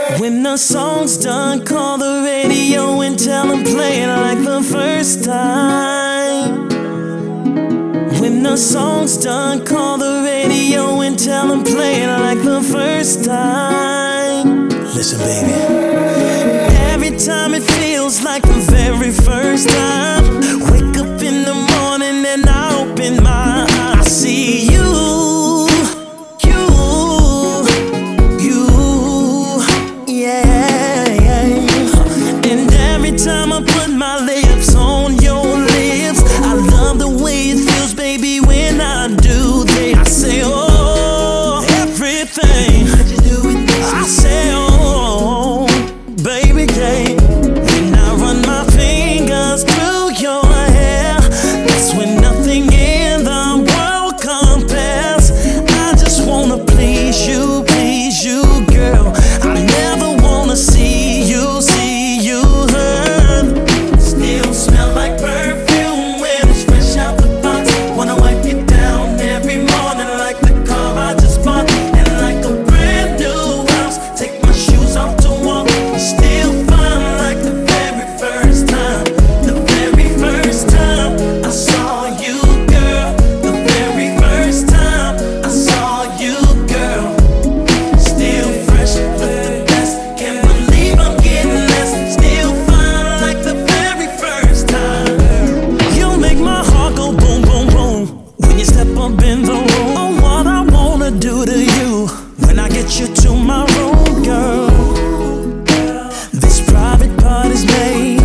When the song's done, call the radio and tell them play it like the first time. When the song's done, call the radio and tell them play it like the first time. Listen, baby. Every time it feels like the very first time. Wake up in the morning and I open my eyes. I see you. Time I put my lips on your lips, I love the way it feels, baby, when I do. I say, oh, everything. I say, oh, baby, yeah. When I run my fingers through your hair, that's when nothing in the world compares. I just wanna please you, girl. I never wanna see you hurt. Smell like perfume when it's fresh out the box. Wanna wipe you down every morning like the car I just bought. And like a brand new house, take my shoes off to walk. Still fine like the very first time. The very first time I saw you, girl. The very first time I saw you, girl. Still fresh, look the best. Can't believe I'm getting this. Still fine like the very first time. You make my heart go boom, boom, boom when you step up in the room. Oh, what I wanna do to you when I get you to my room, girl. This private part is made,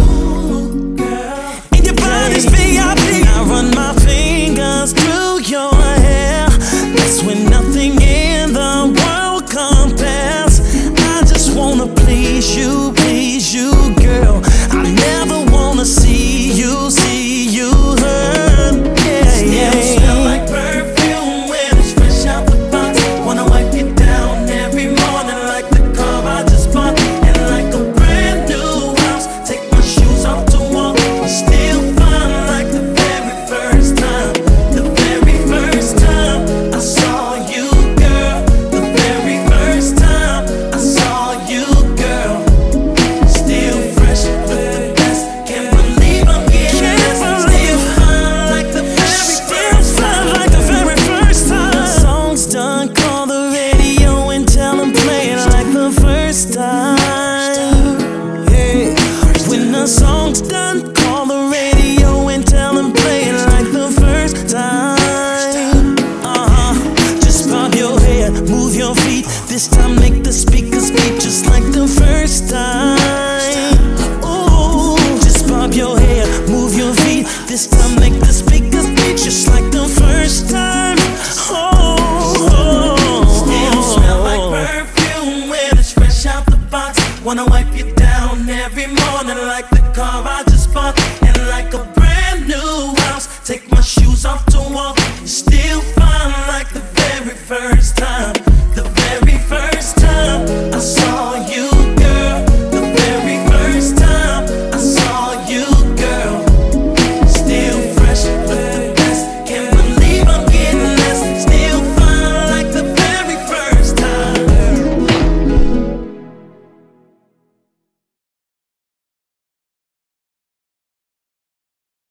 and your body's VIP. I run my fingers through your hair. That's when nothing in the world compares. I just wanna please you, girl. I never wanna see you hurt. Yeah. Smell like perfume when it's fresh out the box. Wanna wipe you down every morning like the car I just bought. And like a brand new house, take my shoes off to walk. Still fine like the very first time. The very first time I saw you, girl. The very first time I saw you, girl. Still fresh, look the best. Can't believe I'm getting this. Still fine like the very first time. Like the very first time. The song's done, call the radio and tell them play it like the first time. Yeah. When the song's done, call the radio and tell them play it like the first time. Just bob your head, move your feet. This time make the speakers beat just like the first time. Ooh, just bob your head, move your feet. This time make the speakers beat just like the first time. Still smell like perfume when it's fresh out the box. Wanna wipe you down every morning like the car I just bought. And like a brand new house, take my shoes off to walk. Still fine like the very first time.